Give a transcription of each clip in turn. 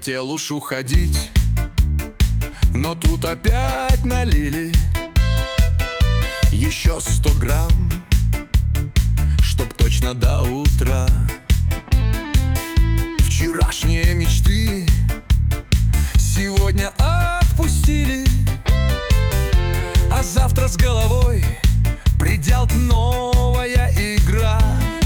Хотел уж уходить, но тут опять налили еще 100 грамм, чтоб точно до утра. Вчерашние мечты сегодня отпустили, а завтра с головой придет новая игра.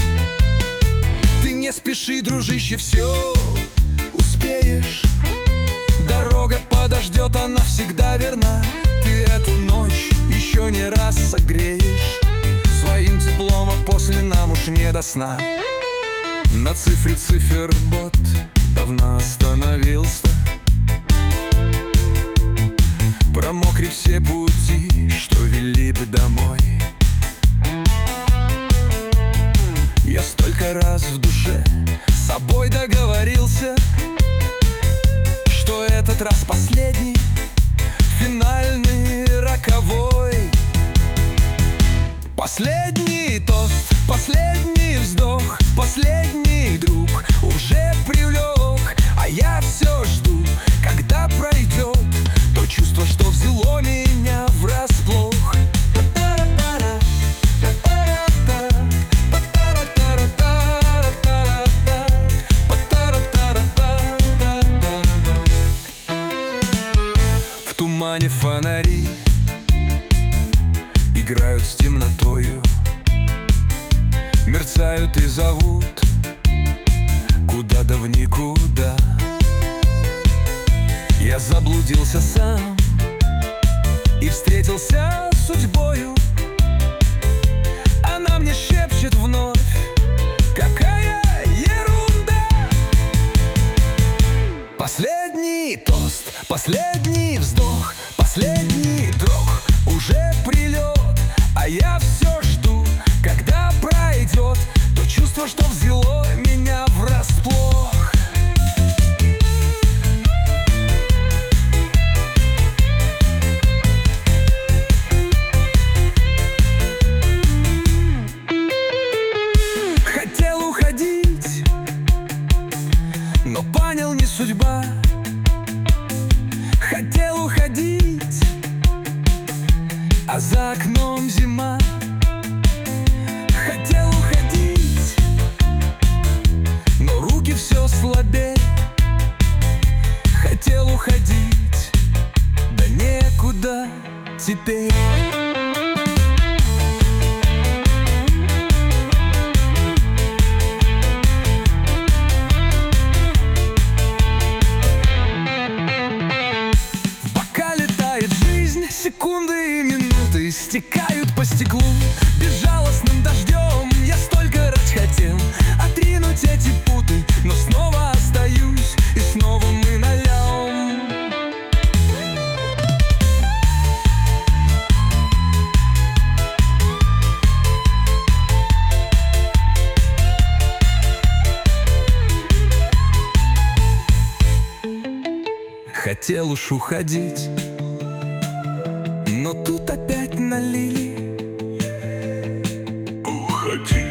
Ты не спеши, дружище, все успеешь. Дорога подождет, она всегда верна. Ты эту ночь еще не раз согреешь своим теплом, а после нам уж не до сна. На цифре циферблат давно остановился. Промокли все пути, что вели бы домой. Я столько раз в душе с собой договорился, что этот раз последний, финальный, роковой. Последний тост, последний вздох, последний друг уже привлек, а я все жду, когда пройдет то чувство, что взяло меня врасплох. В тумане фонари играют с темнотою, мерцают и зовут куда да в никуда. Я заблудился сам и встретился с судьбою. Она мне шепчет вновь: какая ерунда. Последний тост, последний вздох, последний дрог уже прилет, а я все жду, когда пройдет то чувство, что взяло меня врасплох. Хотел уходить, но понял, не судьба. Хотел уходить, а за окном зима. Хотел уходить, но руки все слабее. Хотел уходить, да некуда теперь. В бокале тает жизнь, секунды и минуты стекают по стеклу безжалостным дождем. Я столько раз хотел отринуть эти путы, но снова остаюсь, и снова мы нальем. Хотел уж уходить, но тут опять налили. Уходи.